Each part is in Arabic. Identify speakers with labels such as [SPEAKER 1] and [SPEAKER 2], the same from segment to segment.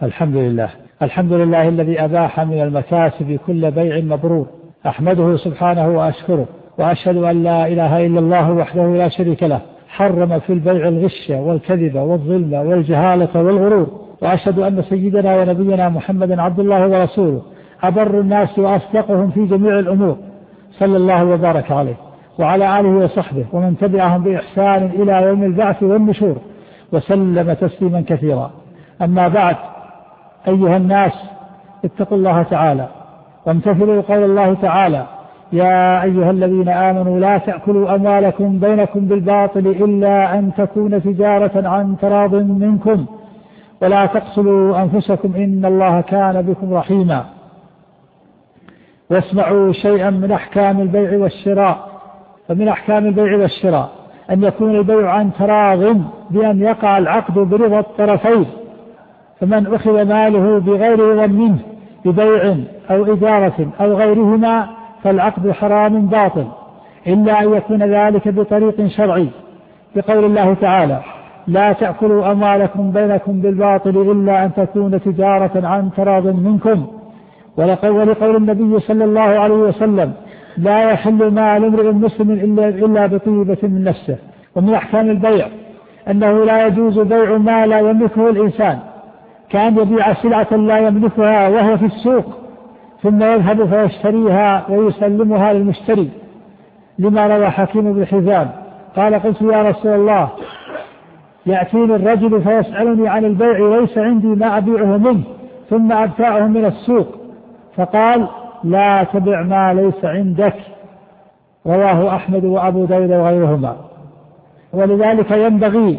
[SPEAKER 1] الحمد لله الذي أباح من المكاسب كل بيع مبرور، أحمده سبحانه وأشكره، وأشهد أن لا إله إلا الله وحده لا شريك له، حرم في البيع الغش والكذب والظلم والجهالة والغرور، وأشهد أن سيدنا ونبينا محمدا عبد الله ورسوله، أبر الناس وأصدقهم في جميع الأمور، صلى الله وبارك عليه وعلى آله وصحبه ومن تبعهم بإحسان إلى يوم البعث والنشور، وسلم تسليما كثيرا. أما بعد، أيها الناس، اتقوا الله تعالى وامتثلوا قول الله تعالى: يا أيها الذين آمنوا لا تأكلوا أموالكم بينكم بالباطل إلا أن تكون تجارة عن تراض منكم ولا تقتلوا أنفسكم إن الله كان بكم رحيما. واسمعوا شيئا من أحكام البيع والشراء. فمن أحكام البيع والشراء أن يكون البيع عن تراض، بأن يقع العقد برضا الطرفين، فمن أخذ ماله بغير رضا منه ببيع أو إجارة أو غيرهما فالعقد حرام باطل، إلا أن يكون ذلك بطريق شرعي، بقول الله تعالى: لا تأكلوا أموالكم بينكم بالباطل إلا أن تكون تجارة عن تراض منكم. ولقول النبي صلى الله عليه وسلم: لا يحل مال امرئ مسلم إلا بطيبة من نفسه. ومن أحكام البيع أنه لا يجوز بيع ما لا يملكه الإنسان، كأن يبيع سلعة لا يملكها وهو في السوق ثم يذهب فيشتريها ويسلمها للمشتري، لما روى حكيم بن حزام قال: قلت يا رسول الله، يأتيني الرجل فيسألني عن البيع وليس عندي ما أبيعه منه ثم أبتاعه من السوق، فقال: لا تبع ما ليس عندك. رواه أحمد وأبو داود وغيرهما. ولذلك ينبغي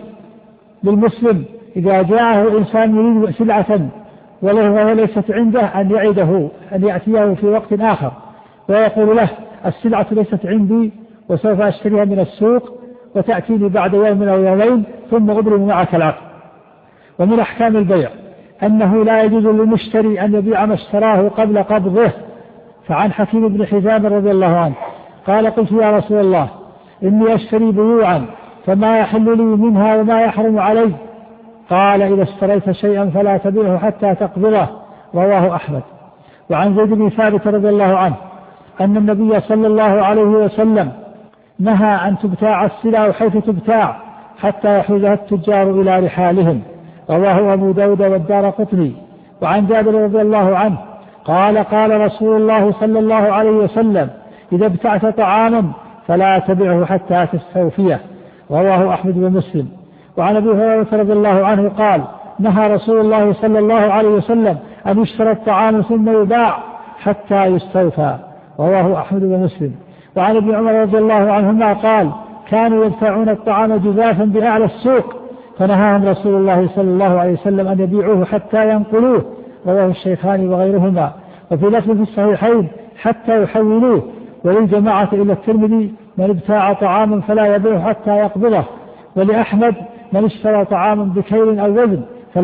[SPEAKER 1] للمسلم إذا جاءه إنسان يريد سلعة وهي ليست عنده أن يعده، أن يأتيه في وقت آخر ويقول له: السلعة ليست عندي وسوف أشتريها من السوق وتأتيني بعد يوم أو يومين ثم أبرم معك العقد. ومن أحكام البيع أنه لا يجوز للمشتري أن يبيع ما اشتراه قبل قبضه. فعن حكيم بن حزام رضي الله عنه قال: قلت يا رسول الله، إني أشتري بيوعا فما يحل لي منها وما يحرم علي. قال: إذا اشتريت شيئا فلا تبيعه حتى تقبضه. رواه أحمد. وعن زيد بن ثابت رضي الله عنه أن النبي صلى الله عليه وسلم نهى أن تبتاع السلع حيث تبتاع حتى يحوزها التجار إلى رحالهم. رواه أبو داود والدارقطني. وعن جابر رضي الله عنه قال: قال رسول الله صلى الله عليه وسلم: إذا ابتعت طعاما فلا تبعه حتى تستوفيه. رواه أحمد ومسلم. وعن أبي هريرة رضي الله عنه قال: نهى رسول الله صلى الله عليه وسلم أن يشترى الطعام ثم يباع حتى يستوفى. رواه أحمد ومسلم. وعن ابن عمر رضي الله عنهما قال: كانوا يدفعون الطعام جزافا بأعلى السوق فنهاهم رسول الله صلى الله عليه وسلم أن يبيعوه حتى ينقلوه. رواه الشيخان وغيرهما. وفي لفظ في الصحيحين: حتى يحولوه. وللجماعة إلى الترمذي: من ابتاع طعاما فلا يبيعه حتى يقبضه. ولأحمد: من اشترى طعاما بكيل أو وزن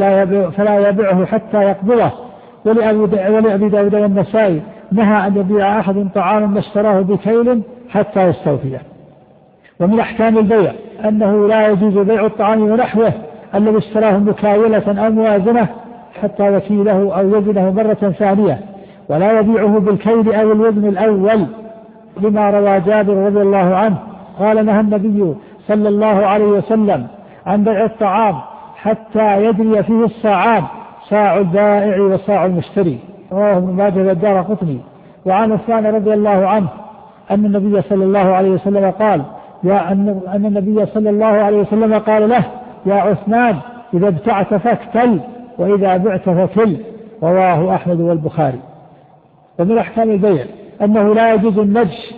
[SPEAKER 1] فلا يبيعه حتى يقبضه. ولأبي داود والنسائي: نهى أن يبيع أحد طعاما ما اشتراه بكيل حتى يستوفيه. ومن أحكام البيع أنه لا يجوز بيع الطعام ونحوه الذي اشتراه مكايلة أو موازنة حتى وكيله أو وزنه مرة ثانية، ولا يبيعه بالكيل أو الوزن الأول، لما روى جابر رضي الله عنه قال: نهى النبي صلى الله عليه وسلم عن بيع الطعام حتى يدري فيه الصاعان، صاع البائع وصاع المشتري. رواه ابن ماجه والدارقطني. وعن عثمان رضي الله عنه أن النبي صلى الله عليه وسلم قال: أن النبي صلى الله عليه وسلم قال له: يا عثمان، إذا ابتعت فاكتل وإذا بعت فكل. رواه أحمد والبخاري. ومن أحكام البيع أنه لا يجوز النجش،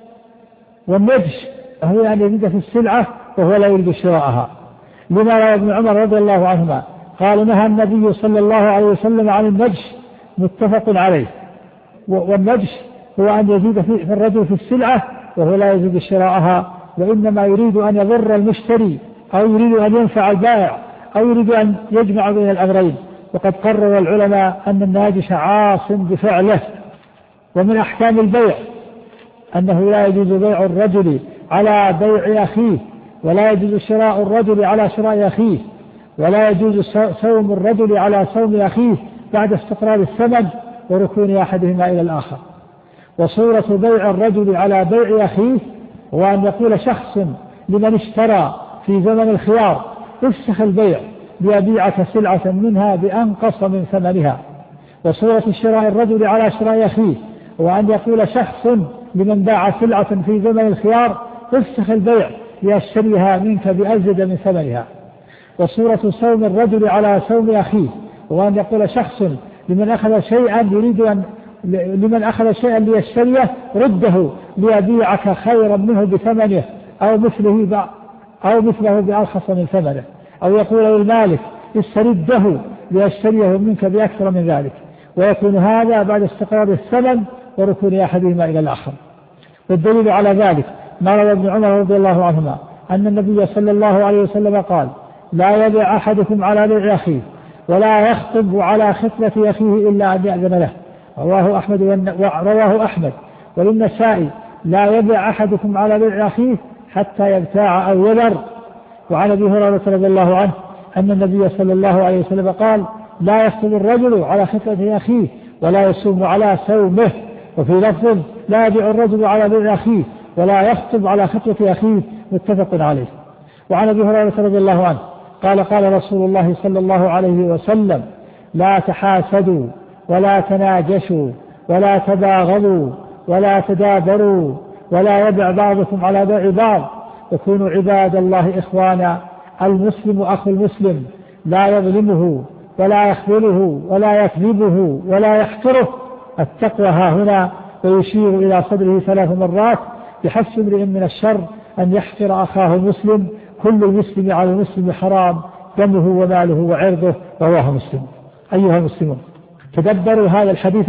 [SPEAKER 1] والنجش هو أن يزيد في السلعة وهو لا يريد شراءها، لما روى ابن عمر رضي الله عنهما قال: نهى النبي صلى الله عليه وسلم عن النجش، متفق عليه. والنجش هو أن يزيد في الرجل في السلعة وهو لا يزيد شراءها، وإنما يريد أن يضر المشتري أو يريد أن ينفع البائع أو يريد أن يجمع بين الأمرين. وقد قرر العلماء أن الناجش عاص بفعله. ومن أحكام البيع أنه لا يجوز بيع الرجل على بيع أخيه، ولا يجوز شراء الرجل على شراء أخيه، ولا يجوز صوم الرجل على صوم أخيه بعد استقرار الثمن وركون أحدهما إلى الآخر. وصورة بيع الرجل على بيع أخيه هو أن يقول شخص لمن اشترى في زمن الخيار افسخ البيع ليبيعك سلعة منها بأنقص من ثمنها. وصورة شراء الرجل على شراء أخيه هو أن يقول شخص لمن باع سلعة في زمن الخيار افسخ البيع ليشتريها منك بأزيد من ثمنها. وصورة صوم الرجل على صوم أخيه هو أن يقول شخص لمن أخذ شيئا ليشتريه رده ليبيعك خيرا منه بثمنه أو مثله بأرخص من ثمنه، أو يقول للمالك استرده ليشتريه منك بأكثر من ذلك. ويكون هذا بعد استقرار الثمن وركون أحدهما إلى الآخر. والدليل على ذلك ما روى ابن عمر رضي الله عنهما أن النبي صلى الله عليه وسلم قال لا يبيع أحدكم على بيع أخيه ولا يخطب على خطبة أخيه إلا أن يأذن له. رواه أحمد وللنسائي لا يبيع أحدكم على بيع أخيه حتى يبتاع أو يذر. وعن أبي هريرة رضي الله عنه أن النبي صلى الله عليه وسلم قال لا يخطب الرجل على خطبة أخيه ولا يصوم على صومه. وفي لفظ لا يبيع الرجل على بيع أخيه ولا يخطب على خطبة أخيه، متفق عليه. وعن أبي هريرة رضي الله عنه قال رسول الله صلى الله عليه وسلم لا تحاسدوا ولا تناجشوا ولا تباغضوا ولا تدابروا ولا يبع بعضكم على بيع بعض وكونوا عباد الله إخوانا. المسلم أخو المسلم لا يظلمه ولا يخذله ولا يكذبه ولا يحقره. التقوى ها هنا ويشير إلى صدره 3 مرات بحسب امرئ من الشر أن يحقر أخاه المسلم. كل المسلم على المسلم حرام دمه وماله وعرضه. رواه مسلم. أيها المسلمون تدبروا هذا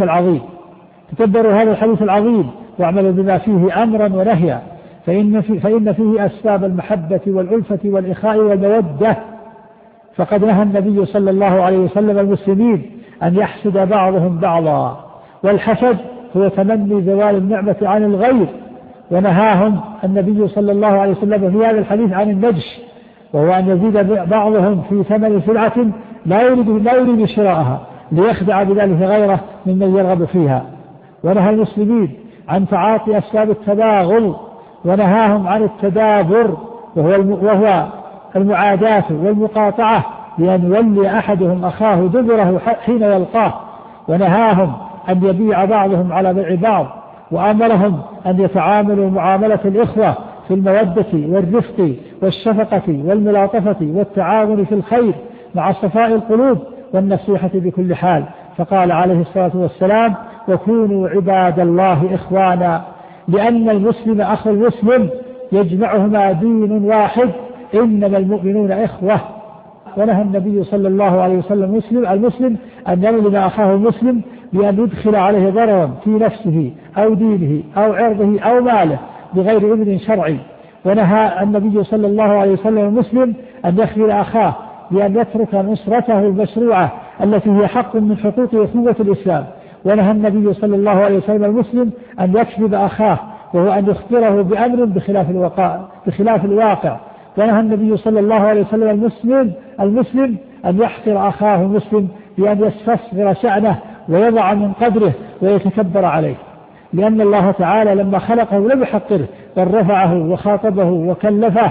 [SPEAKER 1] الحديث العظيم واعملوا بما فيه أمرا ونهيا، فإن فيه أسباب المحبة والألفة والإخاء والمودة. فقد نهى النبي صلى الله عليه وسلم المسلمين أن يحسد بعضهم بعضا، والحسد هو تمني زوال النعمة عن الغير. ونهاهم النبي صلى الله عليه وسلم في هذا الحديث عن النجش، وهو أن يزيد بعضهم في ثمن سلعة لا يريد شراءها ليخدع بذلك غيره ممن يرغب فيها. ونهى المسلمين عن تعاطي أسباب التباغض، ونهاهم عن التدابر وهو المعاداة والمقاطعة بأن يولي أحدهم أخاه دبره حين يلقاه. ونهاهم أن يبيع بعضهم على بيع بعض، وأمرهم أن يتعاملوا معاملة الإخوة في المودة والرفق والشفقة والملاطفة والتعاون في الخير مع صفاء القلوب والنصيحة بكل حال. فقال عليه الصلاة والسلام وكونوا عباد الله إخوانا، لأن المسلم أخو المسلم يجمعهما دين واحد إنما المؤمنون إخوة. ونهى النبي صلى الله عليه وسلم المسلم أن يظلم أخاه المسلم بأن يدخل عليه ضررا في نفسه أو دينه أو عرضه أو ماله بغير إذن شرعي. ونهى النبي صلى الله عليه وسلم المسلم أن يخذل أخاه بأن يترك نصرته المشروعة التي هي حق من حقوق أخوة الإسلام. ونهى النبي صلى الله عليه وسلم المسلم أن يكذب أخاه وهو أن يخبره بأمر بخلاف الواقع. ونهى النبي صلى الله عليه وسلم المسلم أن يحقر أخاه المسلم بأن يستصغر شأنه ويضع من قدره ويتكبر عليه، لأن الله تعالى لما خلقه لم يحقره بل رفعه وخاطبه وكلفه.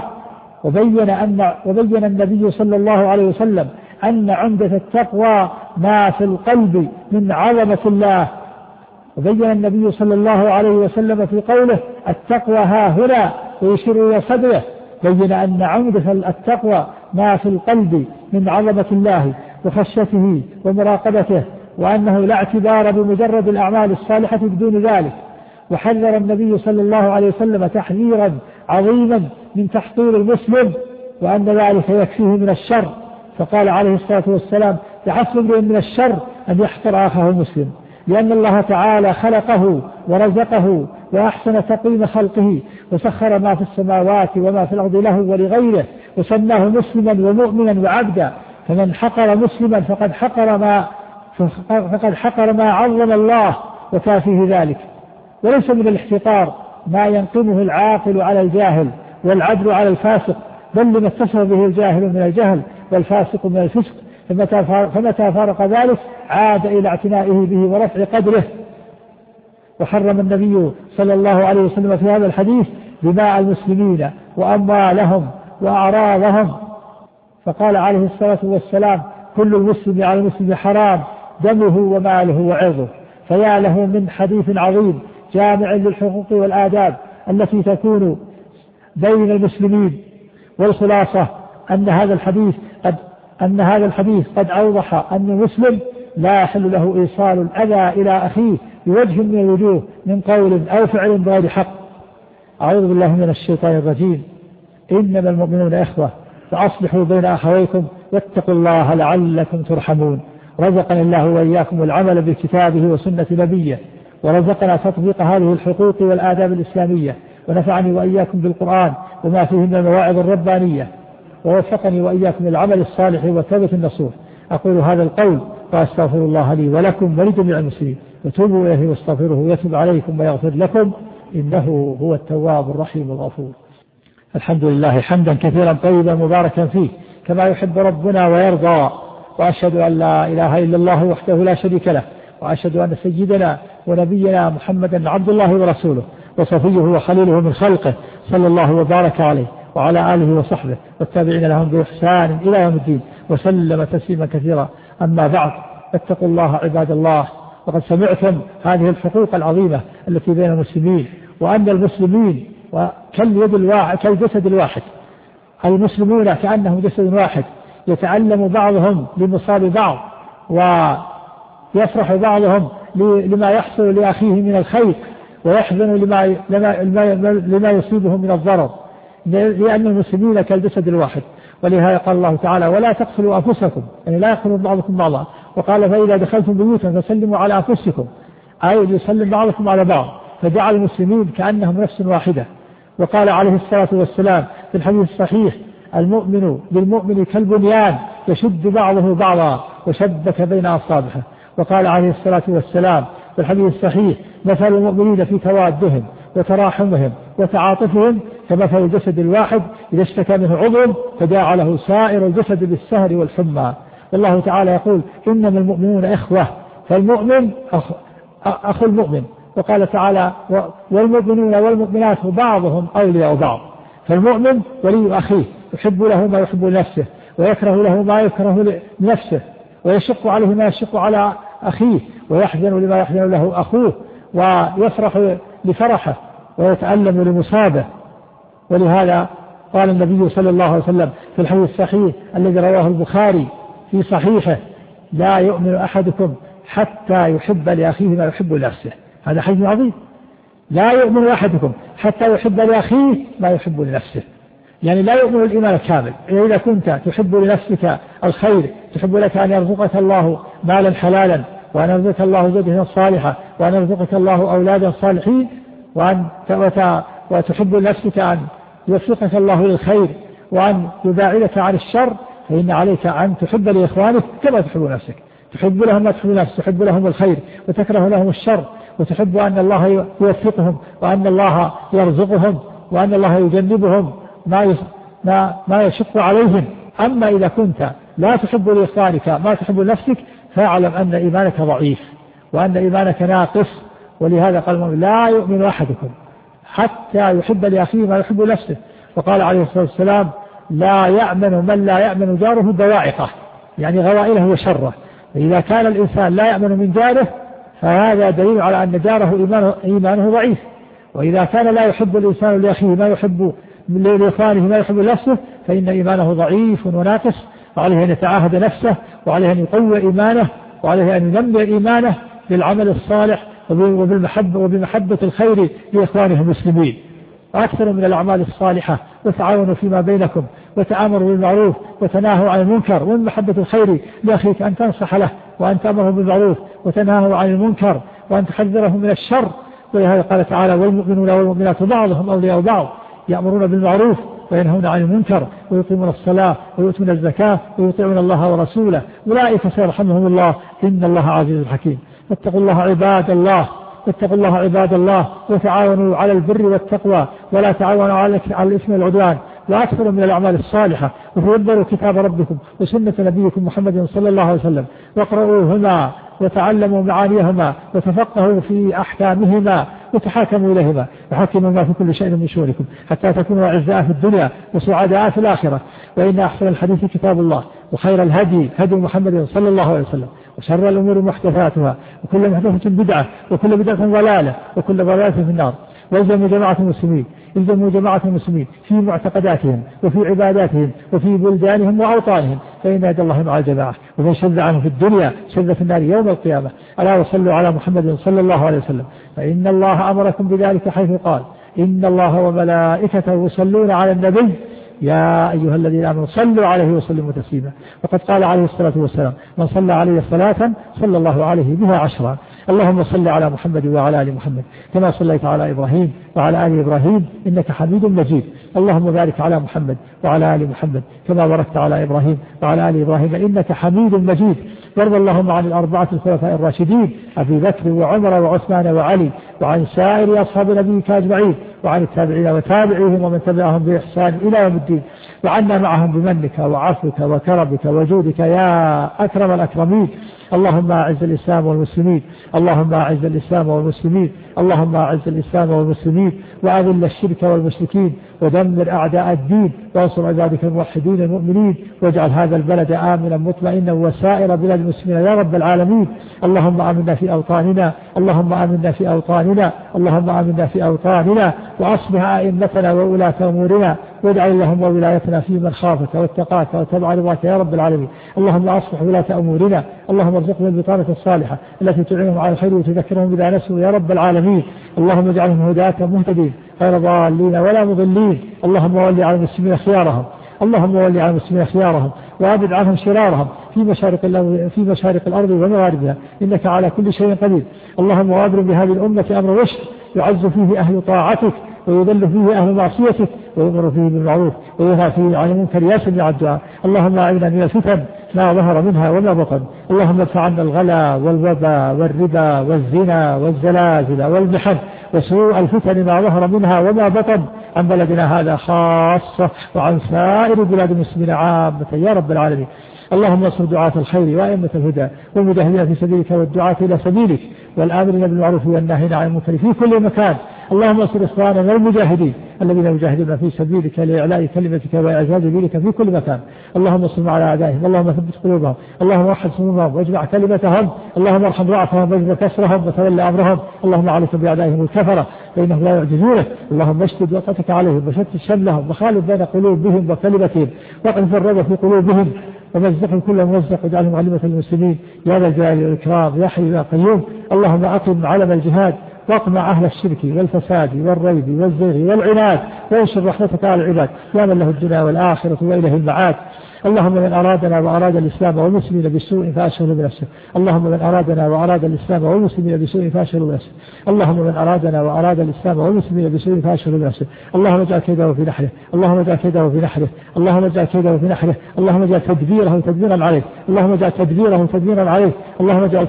[SPEAKER 1] وبين النبي صلى الله عليه وسلم أن عمدة التقوى ما في القلب من عظمة الله. وبين النبي صلى الله عليه وسلم في قوله التقوى ها هنا ويشير إلى صدره، بين أن عمدة التقوى ما في القلب من عظمة الله وخشيته ومراقبته، وأنه لا اعتبار بمجرد الأعمال الصالحة بدون ذلك. وحذر النبي صلى الله عليه وسلم تحذيرا عظيما من تحقير المسلم، وأن ذلك يكفيه من الشر. فقال عليه الصلاة والسلام يحسب امرئ من الشر أن يحقر أخاه المسلم، لأن الله تعالى خلقه ورزقه وأحسن تقويم خلقه وسخر ما في السماوات وما في الأرض له ولغيره، وسماه مسلما ومؤمنا وعبدا. فمن حقر مسلما فقد حقر ما عظم الله وكافيه ذلك. وليس من الاحتقار ما ينقمه العاقل على الجاهل والعدل على الفاسق، بل لما اتصف به الجاهل من الجهل والفاسق من الفسق، فمتى فارق ذلك عاد إلى اعتنائه به ورفع قدره. وحرم النبي صلى الله عليه وسلم في هذا الحديث دماء المسلمين وأموالهم وأعراضهم، فقال عليه الصلاة والسلام: كل المسلم على المسلم حرام دمه وماله وعرضه. فيا له من حديث عظيم جامع للحقوق والآداب التي تكون بين المسلمين. والخلاصة أن هذا الحديث قد أوضح أن المسلم لا يحل له إيصال الأذى إلى أخيه بوجه من الوجوه من قول أو فعل بغير حق. أعوذ بالله من الشيطان الرجيم. إنما المؤمنون إخوة فأصلحوا بين أخويكم واتقوا الله لعلكم ترحمون. رزقنا الله وإياكم العمل بكتابه وسنة نبيه، ورزقنا تطبيق هذه الحقوق والآداب الإسلامية، ونفعني وإياكم بالقرآن وما فيه من المواعظ الربانية، ووفقني وإياكم العمل الصالح والتوبة النصوح. أقول هذا القول وأستغفر الله لي ولكم ولجميع المسلمين، وتوبوا إليه واستغفروه يتوب عليكم ويغفر لكم، إنه هو التواب الرحيم الغفور. الحمد لله حمدا كثيرا طيبا مباركا فيه كما يحب ربنا ويرضى، وأشهد أن لا إله إلا الله وحده لا شريك له، وأشهد أن سيدنا ونبينا محمدا عبد الله ورسوله وصفيه وخليله من خلقه، صلى الله وبارك عليه وعلى آله وصحبه والتابعين لهم بإحسان إلى يوم الدين، وسلم تسليما كثيرا. أما بعد، فاتقوا الله عباد الله. وقد سمعتم هذه الحقوق العظيمة التي بين المسلمين، وأن المسلمين كالجسد الواحد، المسلمون كأنهم جسد واحد، يتعلم بعضهم لمصاب بعض، ويفرح بعضهم لما يحصل لأخيه من الخير، ويحزن لما يصيبه من الضرر، لأن المسلمين كالجسد الواحد. ولهذا قال الله تعالى: ولا تقتلوا أنفسكم، يعني لا يقتلوا بعضكم بعضا. وقال: فإذا دخلتم بيوتا فسلموا على أنفسكم، أي يسلم بعضكم على بعض، فجعل المسلمين كأنهم نفس واحدة. وقال عليه الصلاة والسلام في الحديث الصحيح: المؤمن بالمؤمن كالبنيان يشد بعضه بعضا وشبك بين أصابعه. وقال عليه الصلاة والسلام في الحديث الصحيح: مثل المؤمنين في توادهم وتراحمهم وتعاطفهم كمثل الجسد الواحد إذا اشتكى منه عضو فداعى له سائر الجسد بالسهر والحمى. والله تعالى يقول: إنما المؤمنون إخوة، فالمؤمن أخو المؤمن. وقال تعالى: والمؤمنون والمؤمنات بعضهم أولياء بعض. فالمؤمن ولي أخيه، يحب له ما يحب لنفسه، ويكره له ما يكره لنفسه، ويشق عليه ما يشق على أخيه، ويحزن لما يحزن له أخوه، ويفرح لفرحه ويتألم لمصابه. ولهذا قال النبي صلى الله عليه وسلم في الحديث الصحيح الذي رواه البخاري في صحيحه: لا يؤمن أحدكم حتى يحب لأخيه ما يحب لنفسه. هذا حديث عظيم. لا يؤمن أحدكم حتى يحب لأخيه ما يحب لنفسه، يعني لا يؤمن الإيمان الكامل. إذا كنت تحب لنفسك الخير، تحب لك أن يرزقك الله مالا حلالا، وأن يرزقك الله زوجة صالحة، وأن يرزقك الله أولادا صالحين، وتحب لنفسك أن يوفقك الله للخير وأن يباعدك عن الشر، فإن عليك أن تحب لإخوانك كما تحب نفسك. تحب لهم ما تحب نفسك، تحب لهم الخير وتكره لهم الشر، وتحب أن الله يوفقهم، وأن الله يرزقهم، وأن الله يجنبهم ما يشق عليهم. أما إذا كنت لا تحب لإخوانك ما تحب لنفسك، فاعلم أن إيمانك ضعيف وأن إيمانك ناقص. ولهذا قال: لا يؤمن أحدكم حتى يحب لأخيه ما يحب نفسه. وقال عليه الصلاة والسلام: لا يأمن من لا يأمن جاره بواعقه، يعني غوائله وشره. فإذا كان الإنسان لا يأمن من جاره، فهذا دليل على أن جاره إيمانه ضعيف. وإذا كان لا يحب الإنسان لأخيه ما يحب لإخوانه ما يحب لنفسه، فإن إيمانه ضعيف وناقص، وعليه أن يتعاهد نفسه، وعليه أن يقوي إيمانه، وعليه أن ينمي إيمانه بالعمل الصالح وبمحبة الخير لإخوانه المسلمين. وأكثر من الأعمال الصالحة، وتعاونوا فيما بينكم، وتآمروا بالمعروف، وتناهوا عن المنكر. ومن محبة الخير لأخيك أن تنصح له، وأن تأمره بالمعروف، وتناهوا عن المنكر، وأن تحذره من الشر. ولهذا قال تعالى: والمؤمنون والمؤمنات بعضهم أولياء بعض، يأمرون بالمعروف وينهون عن المنكر، ويقيمون الصلاة ويؤتون الزكاة ويطيعون الله ورسوله، أولئك سيرحمهم الله، إن الله عزيز حكيم. فاتقوا الله عباد الله، اتقوا الله عباد الله، وتعاونوا على البر والتقوى، ولا تعاونوا على الإثم والعدوان، وأكثر من الأعمال الصالحة، وتدبروا كتاب ربكم وسنة نبيكم محمد صلى الله عليه وسلم، واقرؤوهما وتعلموا معانيهما وتفقهوا في أحكامهما وتحاكموا إليهما وحكموا ما في كل شيء من شؤونكم حتى تكونوا أعزاء في الدنيا وسعداء في الآخرة. وإن أحسن الحديث كتاب الله، وخير الهدي هدي محمد صلى الله عليه وسلم، وشر الأمور محدثاتها، وكل محدثة بدعة، وكل بدعة ضلالة، وكل ضلالة في النار. والزموا جماعة المسلمين، الزموا جماعة المسلمين في معتقداتهم وفي عباداتهم وفي بلدانهم وأوطانهم، فإن يد الله مع الجماعة، ومن شذ عنه في الدنيا شذ في النار يوم القيامة. ألا وصلوا على محمد صلى الله عليه وسلم، فإن الله أمركم بذلك حيث قال: إن الله وملائكته يصلون على النبي يا أيها الذين آمنوا صلوا عليه وسلموا تسليما. وقد قال عليه الصلاة والسلام: من صلى عليه صلاة صلى الله عليه بها 10. اللهم صل على محمد وعلى آل محمد كما صليت على إبراهيم وعلى آل إبراهيم إنك حميد مجيد. اللهم بارك على محمد وعلى آل محمد كما باركت على إبراهيم وعلى آل إبراهيم إنك حميد مجيد. وارض اللهم عن الأربعة الخلفاء الراشدين أبي بكر وعمر وعثمان وعلي، وعن سائر أصحاب نبيك أجمعين، وعن التابعين وتابعيهم ومن تبعهم بإحسان إلى يوم الدين، وعنا معهم بمنك وعفوك وكرمك وجودك يا أكرم الأكرمين. اللهم أعز الإسلام والمسلمين، اللهم أعز الإسلام والمسلمين، اللهم أعز الإسلام والمسلمين، وأذل الشرك والمشركين، ودمر أعداء الدين، وانصر عبادك الموحدين المؤمنين، واجعل هذا البلد آمنا مطمئنا وسائر بلاد المسلمين يا رب العالمين. اللهم آمنا في أوطاننا، اللهم آمنا في أوطاننا، اللهم آمنا في أوطاننا، وأصلح أئمتنا وولاة أمورنا، واجعل اللهم ولايتنا في من خافك واتقاك واتبع رضاك يا رب العالمين. اللهم أصلح ولاة أمورنا، اللهم ارزقنا البطانة الصالحة التي تعينهم على الخير وتذكرهم إذا نسوا يا رب العالمين. اللهم اجعلهم هداة مهتدين غير ضالين ولا مضلين. اللهم ولي على المسلمين خيارهم، اللهم ولي على المسلمين خيارهم، وأبعد عنهم شرارهم في مشارق الأرض ومغاربها، إنك على كل شيء قدير. اللهم وابرم بهذه الأمة أمر رشد يعز فيه أهل طاعتك ويذل فيه أهل معصيتك، ويؤمر فيه بالمعروف وينهى فيه عن المنكر يا سميع الدعاء. اللهم أعذنا من الفتن ما ظهر منها وما بطن. اللهم ادفع عنا الغلا والوباء والربا والزنا والزلازل والمحن وسوء الفتن ما ظهر منها وما بطن عن بلدنا هذا خاصة وعن سائر بلاد المسلمين عامة يا رب العالمين. اللهم انصر دعاة الخير وأئمة الهدى والمجاهدين في سبيلك والدعاة إلى سبيلك والآمرين بالمعروف والناهين عن المنكر في كل مكان. اللهم انصر إخواننا المجاهدين الذين يجاهدون في سبيلك لإعلاء كلمتك وإعزاز دينك في كل مكان. اللهم انصرهم على أعدائهم، اللهم ثبت قلوبهم، اللهم وحد صمومهم واجمع كلمتهم، اللهم ارحم ضعفهم واجبر كسرهم وتولى أمرهم. اللهم عليك بأعدائهم الكفرة فإنهم لا يعجزونك. اللهم اشدد وطأتك عليهم وشتت شملهم وخالف بين قلوبهم وكلمتهم واقذف الرعب في قلوبهم ومزقهم كل ممزق واجعلهم علمة المسلمين يا ذا الجلال والإكرام يا حي يا قيوم. اللهم أقم علم الجهاد واقمع أهل الشرك والفساد والريب والزيغ والعناد وانشر رحمتك على العباد يا من له الدنيا والآخرة وإليه المعاد. اللهم من أرادنا وأراد الإسلام والمسلمين بسوء فأشغله بنفسه. اللهم من أرادنا وأراد الإسلام والمسلمين بسوء فأشغله بنفسه. اللهم من أرادنا وأراد الإسلام والمسلمين بسوء فأشغله بنفسه. اللهم اجعل كيده في نحره، اللهم اجعل كيده في نحره، اللهم اجعل كيده في نحره، اللهم اجعل تدبيره تدبيرا عليه، اللهم اجعل تدبيره تدبيرا عليه، اللهم اجعل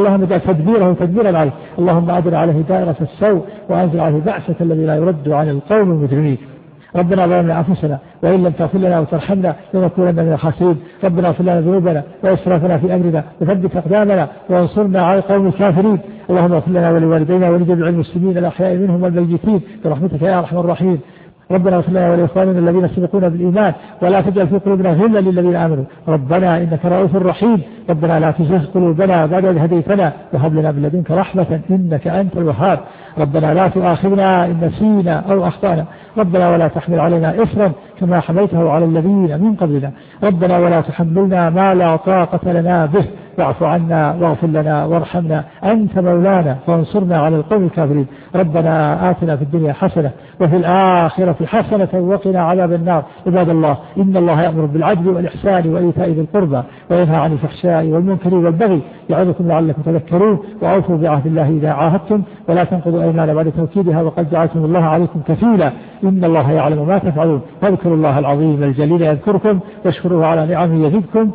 [SPEAKER 1] تدبيره تدبيرا عليه. اللهم أدر عليه دائرة السوء وأنزل عليه بعثة الذي لا يرد عن القوم المجرمين. ربنا ظلمنا أنفسنا وإن لم تغفر لنا وترحمنا لنكونن من الخاسرين. ربنا اغفر لنا ذنوبنا وإسرافنا في أمرنا وثبت أقدامنا وانصرنا على القوم الكافرين. اللهم اغفر لنا ولوالدينا ولجميع المسلمين الأحياء منهم والميتين برحمتك يا أرحم الراحمين. ربنا اغفر لنا ولإخواننا الذين سبقونا بالإيمان ولا تجعل في قلوبنا غلا للذين آمنوا ربنا إنك رؤوف رحيم. ربنا لا تزغ قلوبنا بعد إذ هديتنا وهب لنا من لدنك رحمة إنك أنت الوهاب. ربنا لا تؤاخذنا إن نسينا أو أخطأنا. ربنا ولا تحمل علينا إصرا كما حملته على الذين من قبلنا. ربنا ولا تحملنا ما لا طاقة لنا به واعف عنا واغفر لنا وارحمنا أنت مولانا فانصرنا على القوم الكافرين. ربنا آتنا في الدنيا حسنة وفي الآخرة حسنة وقنا عذاب النار. عباد الله إن الله يأمر بالعدل والإحسان وإيتاء ذي القربى وينهى عن الفحشاء والمنكر والبغي يعظكم لعلكم تذكرون. وأوفوا بعهد الله إذا عاهدتم ولا تنقضوا أيمان بعد توكيدها وقد جعلتم الله عليكم كفيلا إن الله يعلم ما تفعلون. فاذكروا الله العظيم الجليل يذكركم واشكروه على نعمه يزدكم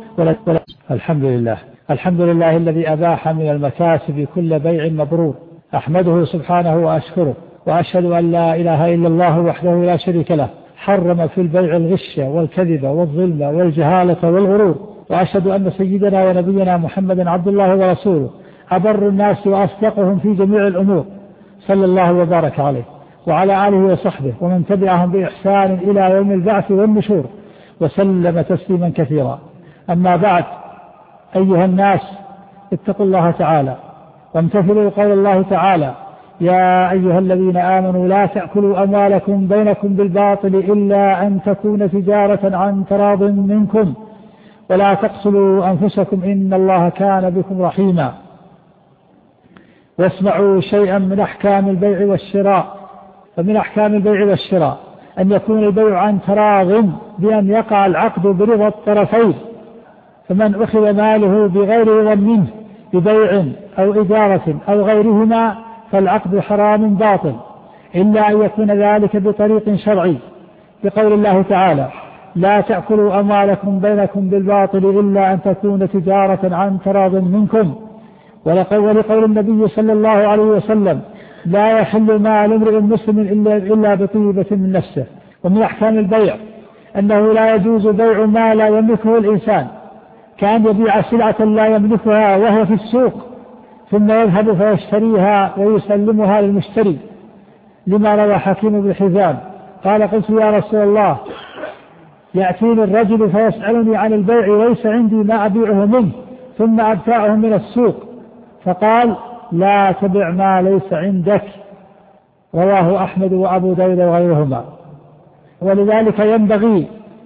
[SPEAKER 1] الحمد لله الذي أباح من المكاسب كل بيع مبرور. أحمده سبحانه وأشكره وأشهد أن لا إله إلا الله وحده لا شريك له حرم في البيع الغش والكذب والظلم والجهالة والغرور. وأشهد أن سيدنا ونبينا محمدا عبد الله ورسوله أبر الناس وأصدقهم في جميع الأمور، صلى الله وبارك عليه وعلى آله وصحبه ومن تبعهم بإحسان إلى يوم البعث والنشور، وسلم تسليما كثيرا. أما بعد، أيها الناس، اتقوا الله تعالى وامتثلوا قول الله تعالى: يا أيها الذين آمنوا لا تأكلوا أموالكم بينكم بالباطل إلا أن تكون تجارة عن تراض منكم ولا تقتلوا أنفسكم إن الله كان بكم رحيما. واسمعوا شيئا من أحكام البيع والشراء. فمن أحكام البيع والشراء أن يكون البيع عن تراض بأن يقع العقد برضا الطرفين، فمن أخذ ماله بغير رضا منه ببيع أو إجارة أو غيرهما فالعقد حرام باطل، إلا أن يكون ذلك بطريق شرعي، بقول الله تعالى: لا تأكلوا أموالكم بينكم بالباطل إلا أن تكون تجارة عن تراض منكم. ولقول النبي صلى الله عليه وسلم: لا يحل مال امرئ مسلم إلا بطيبة من نفسه. ومن أحكام البيع أنه لا يجوز بيع ما لا يملكه الإنسان، كأن يبيع سلعة لا يملكها وهو في السوق ثم يذهب فيشتريها ويسلمها للمشتري، لما روى حكيم بن حزام قال: قلت يا رسول الله، يأتيني الرجل فيسألني عن البيع وليس عندي ما أبيعه منه ثم أبتاعه من السوق، فقال: لا تبع ما ليس عندك. رواه أحمد وأبو داود وغيرهما. ولذلك ينبغي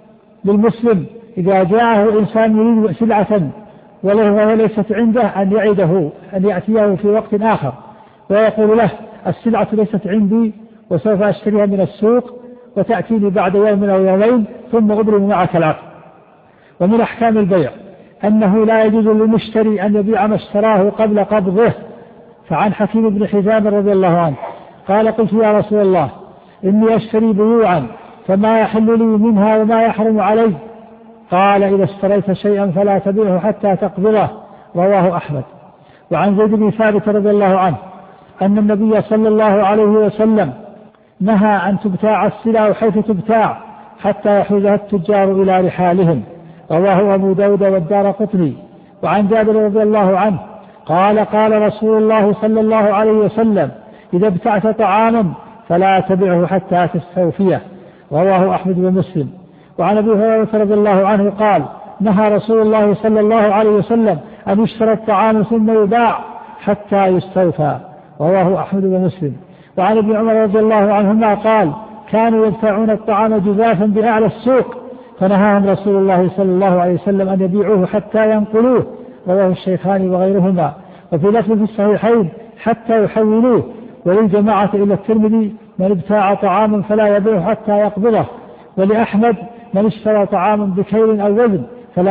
[SPEAKER 1] للمسلم إذا جاءه إنسان يريد سلعة وهي ليست عنده أن يعده، أن يأتيه في وقت آخر ويقول له: السلعة ليست عندي وسوف أشتريها من السوق وتأتيني بعد يوم أو يومين ثم أبرم معك العقد. ومن أحكام البيع أنه لا يجوز للمشتري أن يبيع ما اشتراه قبل قبضه. فعن حكيم بن حزام رضي الله عنه قال: قلت يا رسول الله، إني أشتري بيوعا فما يحل لي منها وما يحرم علي. قال: إذا اشتريت شيئا فلا تبيعه حتى تقبضه. رواه أحمد. وعن زيد بن ثابت رضي الله عنه أن النبي صلى الله عليه وسلم نهى أن تبتاع السلع حيث تبتاع حتى يحوزها التجار إلى رحالهم. رواه أبو داود والدارقطني. وعن جابر رضي الله عنه قال: قال رسول الله صلى الله عليه وسلم: إذا ابتعت طعاما فلا تبعه حتى تستوفيه. رواه أحمد ومسلم. وعن أبي هريرة رضي الله عنه قال: نهى رسول الله صلى الله عليه وسلم أن يشترى الطعام ثم يباع حتى يستوفى. رواه أحمد ومسلم. وعن ابن عمر رضي الله عنهما قال: كانوا يدفعون الطعام جزافا بأعلى السوق فنهاهم رسول الله صلى الله عليه وسلم أن يبيعوه حتى ينقلوه. رواه الشيخان وغيرهما. وفي لفظ في الصحيحين: حتى يحولوه. وللجماعة إلى الترمذي: من ابتاع طعاما فلا يبيعه حتى يقبضه. ولأحمد: من اشترى طعاما بكيل أو وزن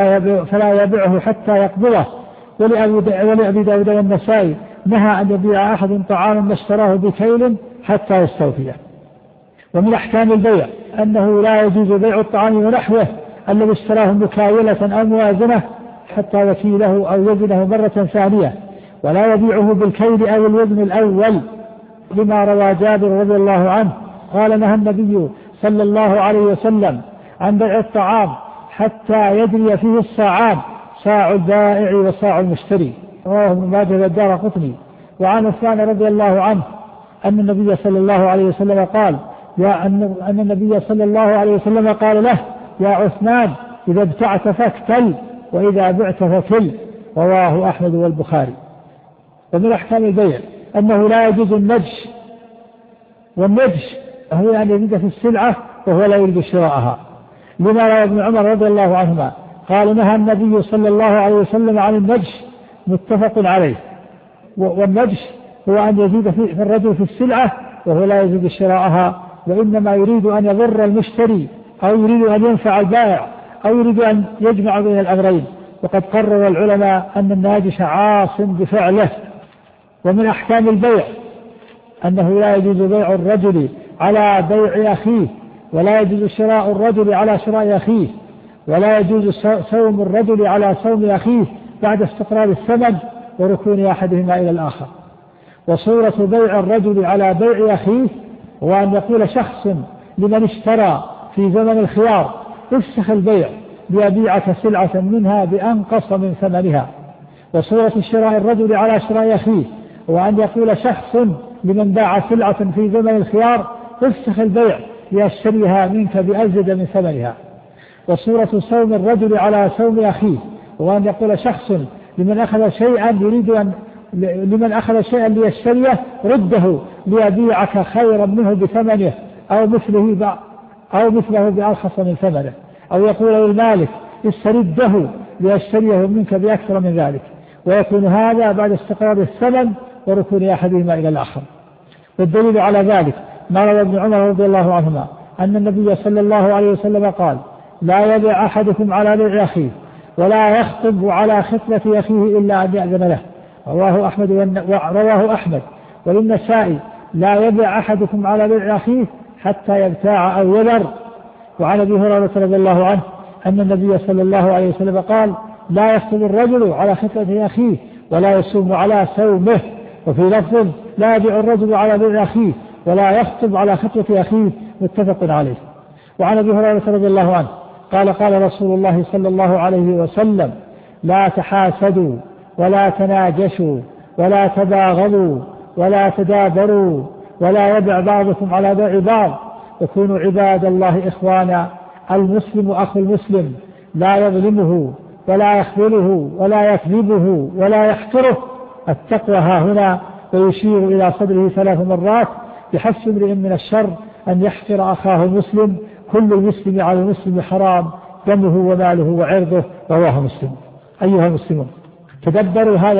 [SPEAKER 1] فلا يبيعه حتى يقبضه. ولأبي داود والنسائي: نهى أن يبيع أحد طعاما ما اشتراه بكيل حتى يستوفيه. ومن أحكام البيع أنه لا يجوز بيع الطعام ونحوه الذي اشتراه مكايلة أو موازنة حتى يكيله أو يزنه مرة ثانية، ولا يبيعه بالكيل أو الوزن الأول، لما روى جابر رضي الله عنه قال: نهى النبي صلى الله عليه وسلم عن بيع الطعام حتى يدري فيه الصاعان، صاع البائع وصاع المشتري. رواه ابن ماجه والدارقطني. وعن عثمان رضي الله عنه أن النبي صلى الله عليه وسلم قال: أن النبي صلى الله عليه وسلم قال له: يا عثمان، إذا ابتعت فاكتل وإذا بعت فكل. رواه أحمد والبخاري. ومن أحكام البيع أنه لا يجوز النجش، والنجش هو أن يزيد في السلعة وهو لا يريد شراءها، لما روى ابن عمر رضي الله عنهما قال: نهى النبي صلى الله عليه وسلم عن النجش، متفق عليه. والنجش هو أن يزيد في الرجل في السلعة وهو لا يزيد شراءها، وإنما يريد أن يضر المشتري أو يريد أن ينفع البائع أو يريد أن يجمع بين الأمرين. وقد قرر العلماء أن الناجش عاص بفعله. ومن أحكام البيع أنه لا يجوز بيع الرجل على بيع أخيه، ولا يجوز شراء الرجل على شراء أخيه، ولا يجوز صوم الرجل على صوم أخيه بعد استقرار الثمن وركون أحدهما إلى الآخر. وصورة بيع الرجل على بيع أخيه هو أن يقول شخص لمن اشترى: في زمن الخيار افسخ البيع ليبيعك سلعة منها بأنقص من ثمنها. وصورة شراء الرجل على شراء أخيه وأن يقول شخص لمن باع سلعة في زمن الخيار افسخ البيع ليشتريها منك بأزيد من ثمنها. وصورة صوم الرجل على صوم أخيه وأن يقول شخص لمن أخذ شيئا ليشتريه رده ليبيعك خيرا منه بثمنه أو مثله بأرخص من ثمنه، أو يقول للمالك استرده ليشتريه منك بأكثر من ذلك، ويكون هذا بعد استقرار الثمن وركون أحدهما إلى الآخر. والدليل على ذلك ما روى ابن عمر رضي الله عنهما أن النبي صلى الله عليه وسلم قال لا يبيع أحدكم على بيع أخيه ولا يخطب على خطبة أخيه إلا أن يأذن له. رواه أحمد وللنسائي لا يبيع أحدكم على بيع أخيه حتى يبتاع أو يذر. وعن أبي هريرة رضي الله عنه أن النبي صلى الله عليه وسلم قال لا يخطب الرجل على خطبة أخيه ولا يصوم على صومه. وفي لفظ لا يبيع الرجل على بيع أخيه ولا يخطب على خطبة أخيه، متفق عليه. وعن أبي هريرة رضي الله عنه قال رسول الله صلى الله عليه وسلم لا تحاسدوا ولا تناجشوا ولا تباغضوا ولا تدابروا ولا يبع بعضكم على بيع بعض وكونوا عباد الله إخوانا. المسلم أخو المسلم لا يظلمه ولا يخذله ولا يكذبه ولا يحقره. التقوى ها هنا ويشير إلى صدره 3 مرات بحث امرئ من الشر أن يحقر أخاه المسلم. كل المسلم على المسلم حرام دمه وماله وعرضه. رواه مسلم. أيها المسلمون تدبروا هذا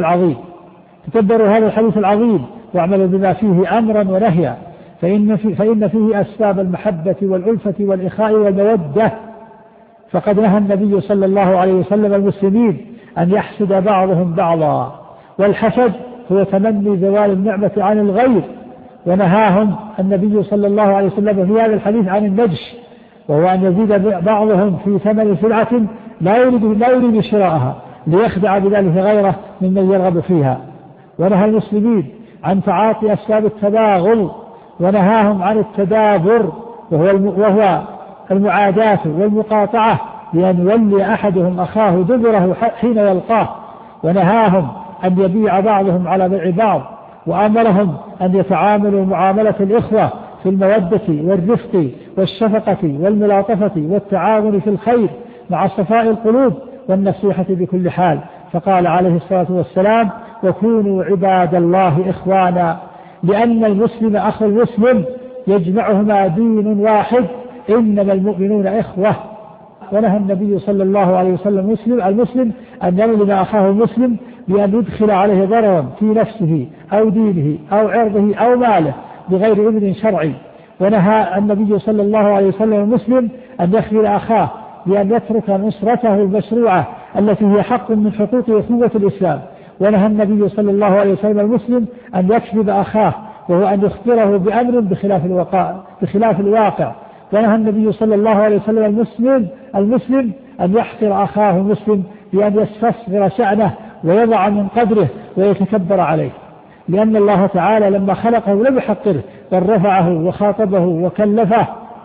[SPEAKER 1] الحديث العظيم واعملوا بما فيه أمرا ونهيا، فإن فيه أسباب المحبة والألفة والإخاء والمودة. فقد نهى النبي صلى الله عليه وسلم المسلمين أن يحسد بعضهم بعضا، والحسد هو تمني زوال النعمة عن الغير. ونهاهم النبي صلى الله عليه وسلم في هذا الحديث عن النجش، وهو أن يزيد بعضهم في ثمن سلعة لا يريد شراءها ليخدع بذلك غيره ممن يرغب فيها. ونهى المسلمين عن تعاطي أسباب التباغض، ونهاهم عن التدابر وهو المعاداة والمقاطعة بأن يولي أحدهم أخاه دبره حين يلقاه. ونهاهم أن يبيع بعضهم على بيع بعض، وأمرهم أن يتعاملوا معاملة الإخوة في المودة والرفق والشفقة والملاطفة والتعاون في الخير مع صفاء القلوب والنصيحة بكل حال. فقال عليه الصلاة والسلام وكونوا عباد الله إخوانا، لأن المسلم أخو المسلم يجمعهما دين واحد إنما المؤمنون إخوة. ونهى النبي صلى الله عليه وسلم المسلم أن يظلم أخاه المسلم بأن يدخل عليه ضررا في نفسه أو دينه أو عرضه أو ماله بغير إذن شرعي. ونهى النبي صلى الله عليه وسلم المسلم أن يخذل أخاه بأن يترك نصرته المشروعة التي هي حق من حقوق أخوة الإسلام. ونهى النبي صلى الله عليه وسلم المسلم أن يكذب أخاه وهو أن يخبره بأمر بخلاف الواقع. ونهى النبي صلى الله عليه وسلم المسلم أن يحقر أخاه المسلم بأن يستصغر شأنه ويضع من قدره ويتكبر عليه، لأن الله تعالى لما خلقه لم يحقره بل رفعه وخاطبه وكلفه.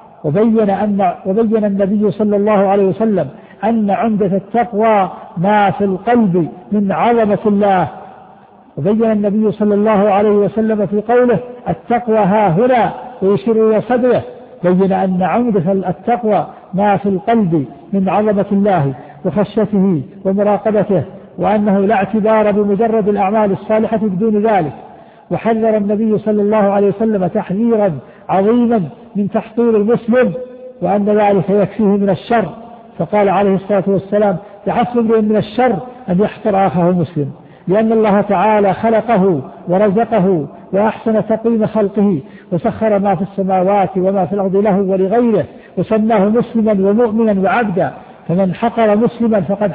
[SPEAKER 1] وبين النبي صلى الله عليه وسلم أن عمدة التقوى ما في القلب من عظمة الله. وبين النبي صلى الله عليه وسلم في قوله التقوى ها هنا ويشير إلى صدره، بين أن عمدة التقوى ما في القلب من عظمة الله وخشيته ومراقبته، وأنه لا اعتبار بمجرد الأعمال الصالحة بدون ذلك. وحذر النبي صلى الله عليه وسلم تحذيرا عظيما من تحقير المسلم، وأن ذلك يكفيه من الشر. فقال عليه الصلاة والسلام يحسب امرئ من الشر أن يحقر أخاه المسلم، لأن الله تعالى خلقه ورزقه وأحسن تقويم خلقه وسخر ما في السماوات وما في الأرض له ولغيره، وسماه مسلما ومؤمنا وعبدا. فمن حقر مسلما فقد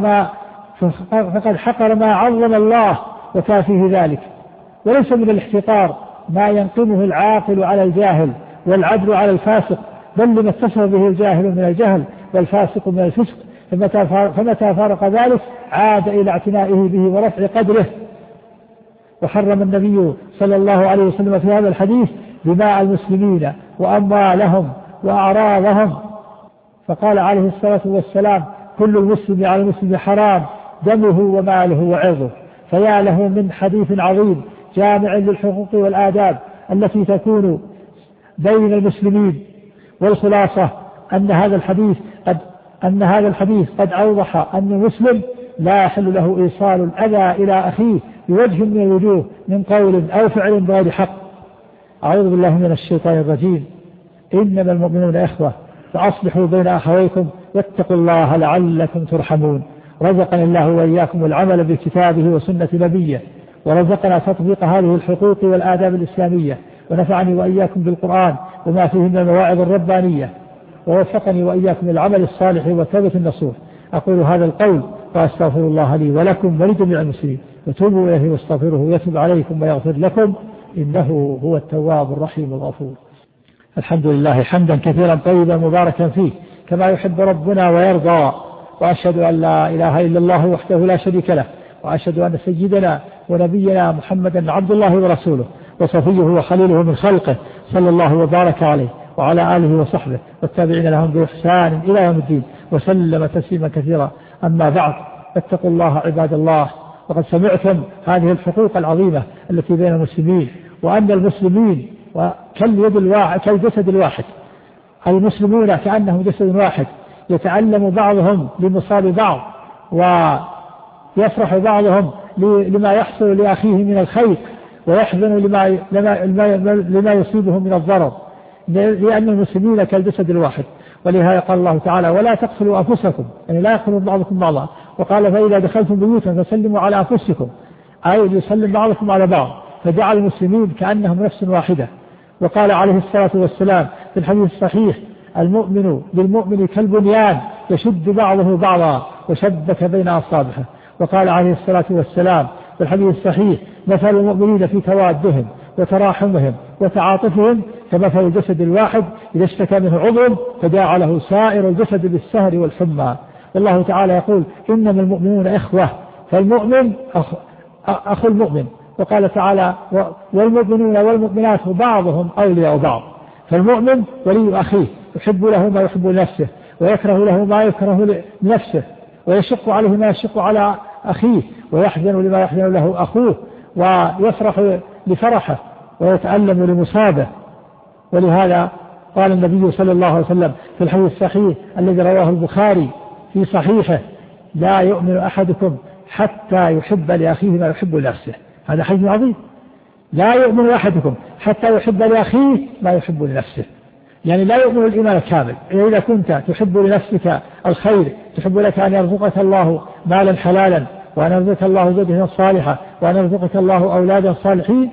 [SPEAKER 1] حقر ما عظم الله وكافيه ذلك. وليس من الاحتقار ما ينقمه العاقل على الجاهل والعدل على الفاسق، بل لما اتصف به الجاهل من الجهل والفاسق من الفسق، فمتى فارق ذلك عاد إلى اعتنائه به ورفع قدره. وحرم النبي صلى الله عليه وسلم في هذا الحديث دماء المسلمين وأموالهم وأعراضهم. فقال عليه الصلاة والسلام: كل المسلم على المسلم حرام دمه وماله وعرضه. فيا له من حديث عظيم جامع للحقوق والآداب التي تكون بين المسلمين. والخلاصة أن هذا الحديث قد أوضح أن المسلم لا يحل له إيصال الأذى إلى أخيه بوجه من الوجوه من قول أو فعل بغير حق. أعوذ بالله من الشيطان الرجيم. إنما المؤمنون إخوة فأصلحوا بين أخويكم واتقوا الله لعلكم ترحمون. رزقنا الله وإياكم العمل بكتابه وسنة نبيه، ورزقنا تطبيق هذه الحقوق والآداب الإسلامية، ونفعني وإياكم بالقرآن وما فيه من المواعظ الربانية، ووفقني وإياكم العمل الصالح والتوبة النصوح. أقول هذا القول وأستغفر الله لي ولكم ولجميع المسلمين، وتوبوا إليه واستغفروه يتوب عليكم ويغفر لكم، إنه هو التواب الرحيم الغفور. الحمد لله حمدا كثيرا طيبا مباركا فيه كما يحب ربنا ويرضى، وأشهد أن لا إله إلا الله وحده لا شريك له، وأشهد أن سيدنا ونبينا محمدا عبد الله ورسوله وصفيه وخليله من خلقه، صلى الله وبارك عليه وعلى آله وصحبه والتابعين لهم بإحسان إلى يوم الدين، وسلم تسليما كثيرا. أما بعد، فاتقوا الله عباد الله. وقد سمعتم هذه الحقوق العظيمة التي بين المسلمين، وأن المسلمين كالجسد الواحد، المسلمون كأنهم جسد واحد، يتعلم بعضهم لمصاب بعض، ويفرح بعضهم لما يحصل لأخيه من الخير، ويحزن لما يصيبه من الضرر، لأن المسلمين كالجسد الواحد. ولهذا قال الله تعالى: ولا تقتلوا أنفسكم، يعني لا يقتل بعضكم بعضا. وقال: فإذا دخلتم بيوتا فسلموا على أنفسكم، أي يسلم بعضكم على بعض، فجعل المسلمين كأنهم نفس واحدة. وقال عليه الصلاة والسلام في الحديث الصحيح: المؤمن بالمؤمن كالبنيان يشد بعضه بعضا وشبك بين أصابعه. وقال عليه الصلاة والسلام في الحديث الصحيح: مثل المؤمنين في توادهم وتراحمهم وتعاطفهم كمثل الجسد الواحد إذا اشتكى منه عضو تداعى له سائر الجسد بالسهر والحمى. والله تعالى يقول: إنما المؤمنون إخوة، فالمؤمن أخو المؤمن. وقال تعالى: والمؤمنون والمؤمنات بعضهم أولياء بعض. فالمؤمن ولي أخيه، يحب له ما يحب لنفسه، ويكره له ما يكره لنفسه، ويشق عليه ما يشق على أخيه، ويحزن لما يحزن له أخوه، ويفرح لفرحه ويتألم لمصابه. ولهذا قال النبي صلى الله عليه وسلم في الحديث الصحيح الذي رواه البخاري في صحيحه: لا يؤمن أحدكم حتى يحب لأخيه ما يحب لنفسه. هذا حديث عظيم. لا يؤمن أحدكم حتى يحب لأخيه ما يحب لنفسه، يعني لا يؤمن الإيمان الكامل. إذا كنت تحب لنفسك الخير، تحب لك أن يرزقك الله مالا حلالا، وأن يرزقك الله زوجة صالحة، وأن يرزقك الله أولادا صالحين،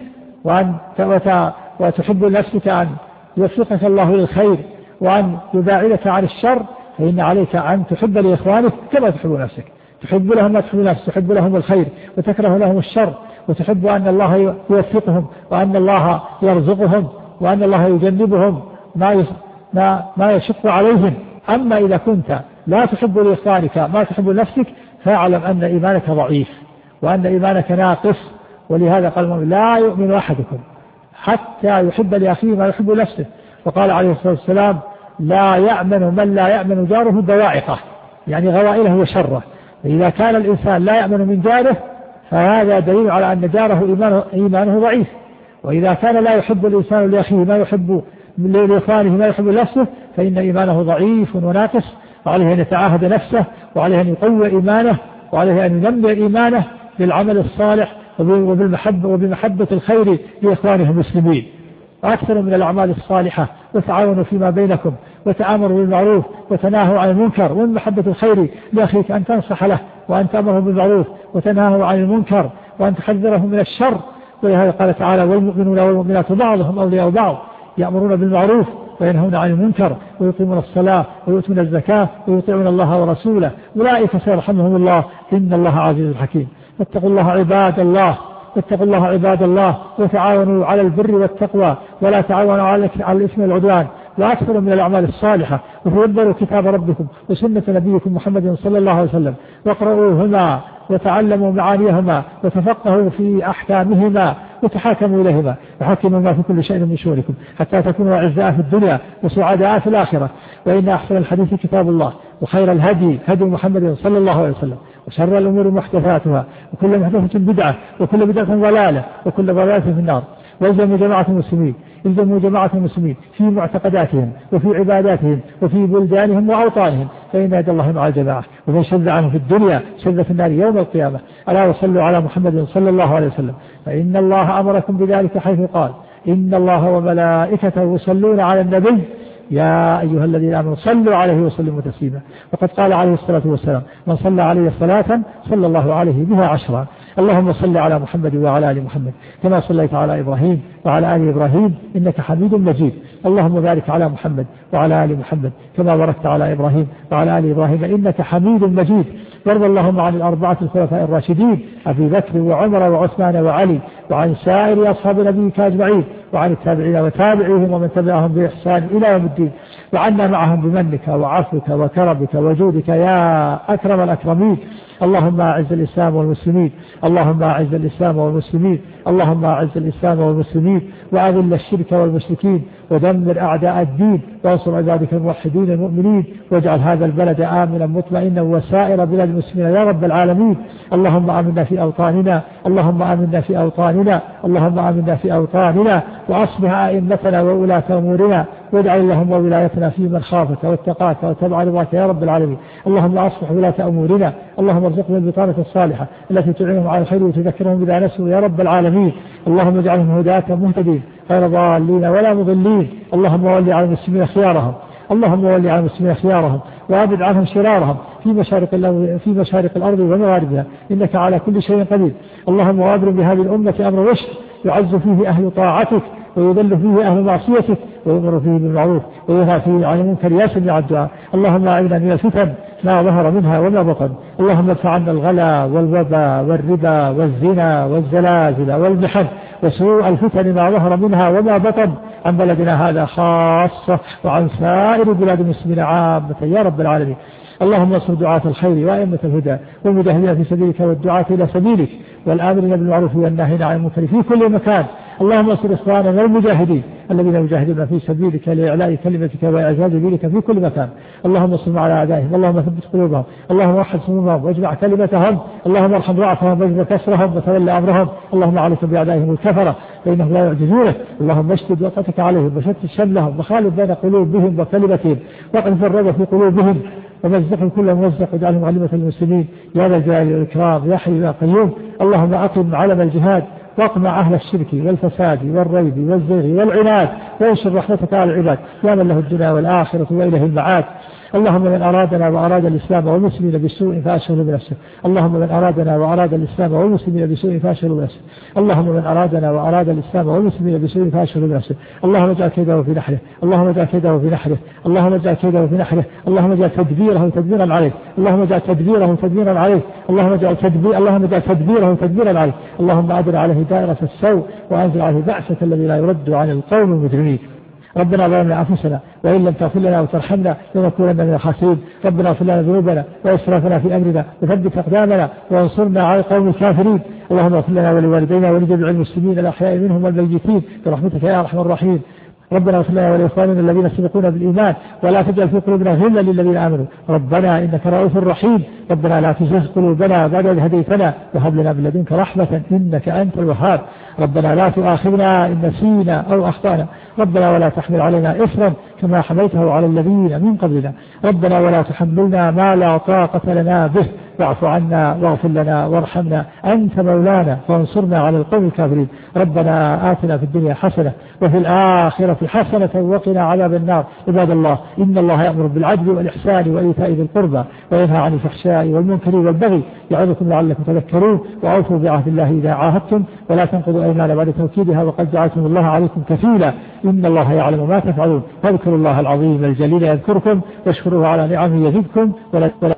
[SPEAKER 1] وتحب لنفسك أن يوفقك الله للخير وأن يباعدك عن الشر، فإن عليك أن تحب لإخوانك كما تحب نفسك. تحب لهم ما تحب نفسك، تحب لهم الخير وتكره لهم الشر، وتحب أن الله يوفقهم، وأن الله يرزقهم، وأن الله يجنبهم ما يشق عليهم. أما إذا كنت لا تحب لإخوانك ما تحب لنفسك، فاعلم أن إيمانك ضعيف وأن إيمانك ناقص. ولهذا قال: لا يؤمن أحدكم حتى يحب لأخيه ما يحب نفسه. وقال عليه الصلاة والسلام: لا يأمن من لا يأمن جاره بواعقه، يعني غوائله وشره. فإذا كان الإنسان لا يأمن من جاره، فهذا دليل على أن جاره إيمانه ضعيف. وإذا كان لا يحب الإنسان لأخيه ما يحب لإخوانه ما يحب لنفسه، فإن إيمانه ضعيف وناقص، وعليه أن يتعاهد نفسه، وعليه أن يقوي إيمانه، وعليه أن ينمي إيمانه بالعمل الصالح وبمحبة الخير لإخوانه المسلمين. وأكثر من الأعمال الصالحة، وتعاونوا فيما بينكم، وتآمروا بالمعروف، وتناهوا عن المنكر. ومن محبة الخير لأخيك أن تنصح له، وأن تأمره بالمعروف، وتناهوا عن المنكر، وأن تحذره من الشر. ولهذا قال تعالى: والمؤمنون والمؤمنات بعضهم أولياء بعض، يأمرون بالمعروف وينهون عن المنكر، ويقيمون الصلاة ويؤتون الزكاة ويطيعون الله ورسوله، أولئك سيرحمهم الله، إن الله عزيز حكيم. فاتقوا الله عباد الله، اتقوا الله عباد الله، وتعاونوا على البر والتقوى، ولا تعاونوا على الإثم والعدوان. وأكثروا من الأعمال الصالحة، وتدبروا كتاب ربكم وسنة نبيكم محمد صلى الله عليه وسلم، واقرؤوهما وتعلموا معانيهما، وتفقهوا في أحكامهما، وتحاكموا إليهما وحكموا ما في كل شيء من شؤونكم حتى تكونوا أعزاء في الدنيا وسعداء في الآخرة. وإن أحسن الحديث كتاب الله وخير الهدي هدي محمد صلى الله عليه وسلم وشر الأمور محدثاتها وكل محدثة بدعة وكل بدعة ضلالة وكل ضلالة في النار. والزموا جماعة المسلمين في معتقداتهم وفي عباداتهم وفي بلدانهم وأوطانهم فإن يد الله مع الجماعة ومن شذ عنه في الدنيا شذ في النار يوم القيامة. ألا وصلوا على محمد صلى الله عليه وسلم فإن الله أمركم بذلك حيث قال إن الله وملائكته يصلون على النبي يا أيها الذين آمنوا صلوا عليه وسلموا تسليما. وقد قال عليه الصلاة والسلام من صلى عليه صلاة صلى الله عليه بها 10. اللهم صل على محمد وعلى آل محمد كما صليت على إبراهيم وعلى آل إبراهيم إنك حميد مجيد. اللهم بارك على محمد وعلى آل محمد كما باركت على إبراهيم وعلى آل إبراهيم إنك حميد مجيد. وارض اللهم عن الأربعة الخلفاء الراشدين أبي بكر وعمر وعثمان وعلي وعن سائر أصحاب نبيك أجمعين وعن التابعين وتابعيهم ومن تبعهم بإحسان إلى يوم الدين وعنا معهم بمنك وعفوك وكرمك وجودك يا أكرم الأكرمين. اللهم أعز الإسلام والمسلمين اللهم أعز الإسلام والمسلمين اللهم أعز الإسلام والمسلمين وأذل الشرك والمشركين ودمر أعداء الدين وانصر عبادك الموحدين المؤمنين واجعل هذا البلد آمنا مطمئنا وسائر بلاد المسلمين يا رب العالمين. اللهم آمنا في أوطاننا اللهم آمنا في أوطاننا اللهم آمنا في أوطاننا وأصلح أئمتنا وولاة أمورنا واجعل اللهم ولايتنا في من خافك واتقاك واتبع رضاك يا رب العالمين. اللهم أصلح ولاة أمورنا اللهم ارزقنا البطانة الصالحة التي تعينهم على الخير وتذكرهم إذا نسوا يا رب العالمين. اللهم اجعلهم هداة مهتدين غير ضالين ولا مضلين. اللهم ولي على المسلمين خيارهم اللهم ولي على المسلمين خيارهم وأبعد عنهم شرارهم في مشارق الأرض ومغاربها إنك على كل شيء قدير. اللهم وابرم بهذه الأمة أمر رشد يعز فيه أهل طاعتك ويذل فيه أهل معصيتك ويؤمر فيه بالمعروف وينهى فيه عن المنكر يا سميع الدعاء. اللهم أعذنا من الفتن ما ظهر منها وما بطن. اللهم ادفع عنا الغلا والوباء والربا والزنا والزلازل والمحن وسوء الفتن ما ظهر منها وما بطن عن بلدنا هذا خاصة وعن سائر بلاد المسلمين عامة يا رب العالمين. اللهم انصر دعاة الخير وأئمة الهدى والمجاهدين في سبيلك والدعاة إلى سبيلك والآمرين بالمعروف والناهين عن المنكر في كل مكان. اللهم انصر إخواننا المجاهدين الذين يجاهدون في سبيلك لإعلاء كلمتك وإعزاز دينك في كل مكان. اللهم انصرهم على أعدائهم اللهم ثبت قلوبهم اللهم وحد صمومهم واجمع كلمتهم اللهم ارحم ضعفهم واجبر كسرهم وتولى أمرهم. اللهم عليك بأعدائهم الكفرة فإنهم لا يعجزونك. اللهم اشتد وطأتك عليهم وشتت شملهم وخالف بين قلوبهم وكلمتهم واقذف الرعب في قلوبهم ومزقهم كل ممزق واجعلهم علمة المسلمين يا ذا الجلال والإكرام يا حي يا قيوم. اللهم أقم علم الجهاد واقمع أهل الشرك والفساد والريب والزيغ والعناد وانشر رحمتك على العباد يا من له الدنيا والآخرة وإليه المعاد. اللهم من أرادنا وأراد الإسلام والمسلمين بسوء فأشغله بنفسه اللهم من أرادنا وأراد الإسلام والمسلمين بسوء فأشغله بنفسه اللهم من أرادنا وأراد الإسلام والمسلمين بسوء فأشغله بنفسه. اللهم اجعل كيده في نحره اللهم اجعل كيده في نحره اللهم اجعل كيده في نحره اللهم اجعل تدبيره تدبيرا عليه اللهم اجعل تدبيره تدبيرا عليه اللهم اجعل تدبيره تدبيرا عليه. اللهم أدر عليه دائرة السوء وأنزل عليه بعثة الذي لا يرد عن القوم المجرمين. ربنا ظلمنا أنفسنا وإن لم تغفر لنا وترحمنا لنكونن من الخاسرين. ربنا اغفر لنا ذنوبنا وإسرافنا في أمرنا وثبت أقدامنا وانصرنا على القوم الكافرين. اللهم اغفر لنا ولوالدينا ولجميع المسلمين الأحياء منهم والميتين برحمتك يا أرحم الراحمين. ربنا اغفر لنا ولإخواننا الذين سبقونا بالإيمان ولا تجعل في قلوبنا غلا للذين آمنوا ربنا إنك رؤوف رحيم. ربنا لا تزغ قلوبنا بعد إذ هديتنا وهب لنا من لدنك رحمة إنك أنت الوهاب. ربنا لا تؤاخذنا إن نسينا أو أخطأنا ربنا ولا تحمل علينا إصرا كما حملته على الذين من قبلنا ربنا ولا تحملنا ما لا طاقة لنا به واعف عنا واغفر لنا وارحمنا أنت مولانا فانصرنا على القوم الكافرين. ربنا آتنا في الدنيا حسنة وفي الآخرة حسنة وقنا عذاب النار. عباد الله إن الله يأمر بالعدل والإحسان وإيتاء ذي القربى وينهى عن الفحشاء والمنكر والبغي يعظكم لعلكم تذكرون. وأوفوا بعهد الله إذا عاهدتم ولا تنقضوا أيمان بعد توكيدها وقد جعلتم الله عليكم كفيلا إن الله يعلم ما تفعلون. فاذكروا الله العظيم الجليل يذكركم واشكروه على نعمه يزدكم ولا